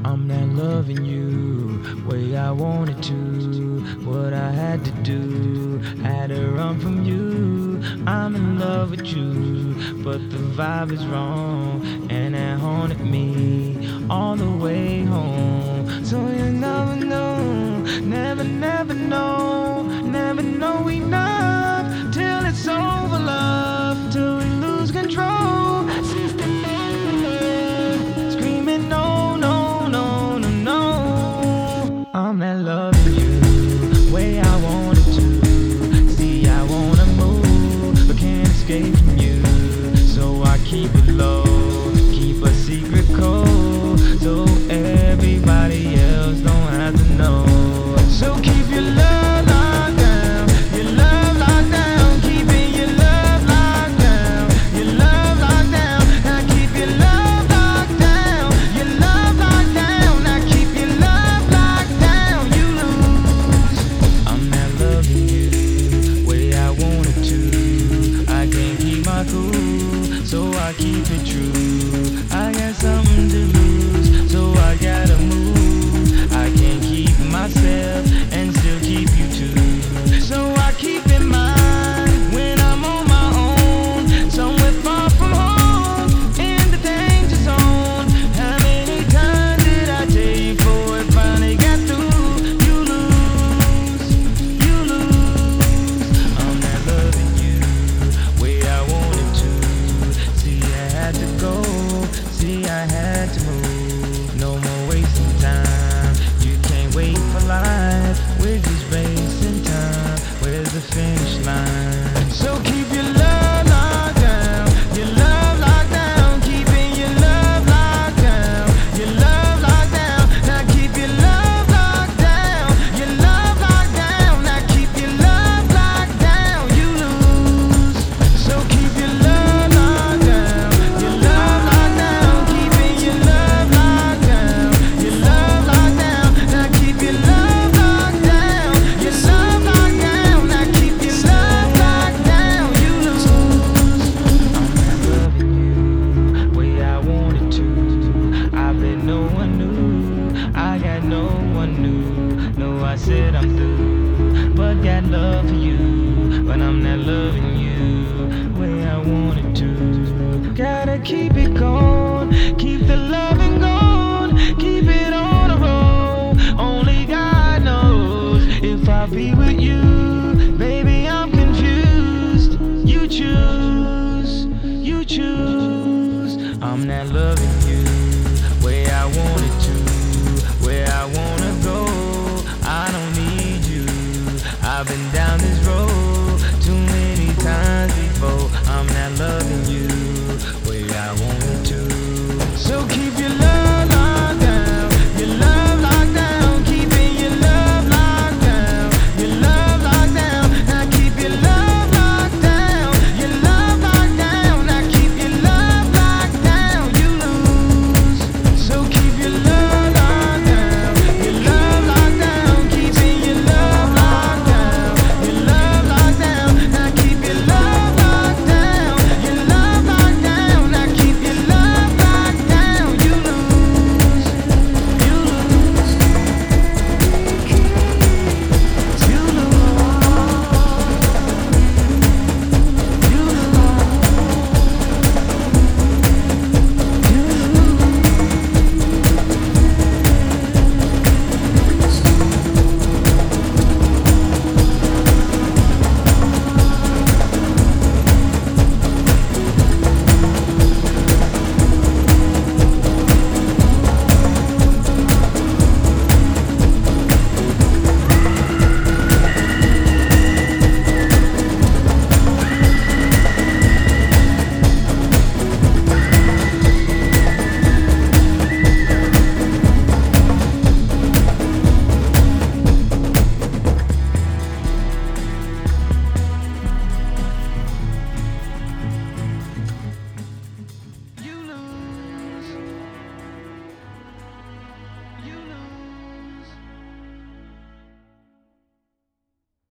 I'm not loving you way I wanted to. What I had to do, had to run from you. I'm in love with you, but the vibe is wrong, and it haunted me all the way home. So you never know, never know enough till it's over, love, till we lose control. Sister, screaming no, no, no, no, no. I'm not loving you way I wanted to. See, I wanna move, but can't escape from you. So I keep it low, keep a secret code, so everybody else don't have to know. So keep your love locked down, your love locked down, keeping your love locked down, your love locked down. Now keep your love locked down, your love locked down. Now keep your love locked down. You lose. I'm not loving you way I wanted to. I can't keep my cool, so I keep it true. I got something to lose, so I gotta move. I can't keep myself and still keep you too. So I keep in mind when I'm on my own, somewhere far from home, in the danger zone. How many times did I tell you before it finally got through? You lose, you lose. I'm not loving you way I wanted to. See, I had to go, see, I had to move. No more wasting time, you can't wait for life. We're just racing time, where's the finish line? So keep your love locked down, your love locked down, keeping your love locked down, your love locked down. Now keep your love locked down, your love locked down. Now keep your love locked down. You lose. So keep your love locked down, your love locked down, keeping your love locked down, your love locked down. Now keep your love locked down, your love locked down. Now keep your love locked down. You lose. I'm not loving you way I wanted to. I bet no one knew, I got no one new. No, I said I'm through, but got love for you. But I'm not loving you way I wanted to. Gotta keep it going.